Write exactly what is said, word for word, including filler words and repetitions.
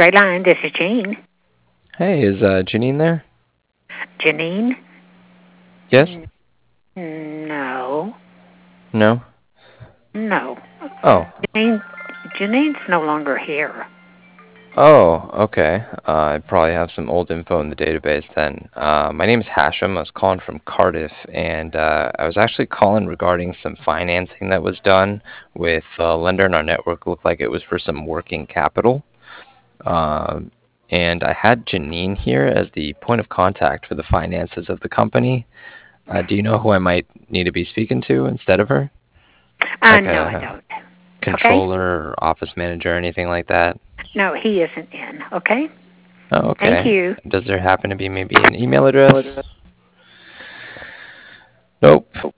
Straight Line. This is Jean. Hey, is uh, Janine there? Janine? Yes? No. No? No. Oh. Janine, Janine's no longer here. Oh, okay. Uh, I probably have some old info in the database then. Uh, my name is Hashem. I was calling from Cardiff, and uh, I was actually calling regarding some financing that was done with a lender in our network. It looked like it was for some working capital. Um, and I had Janine here as the point of contact for the finances of the company. Uh, do you know who I might need to be speaking to instead of her? Uh, Like no, I a don't. Okay? controller or office manager or anything like that? No, he isn't in. Okay? Oh, Thank okay. you. Does there happen to be maybe an email address? Nope.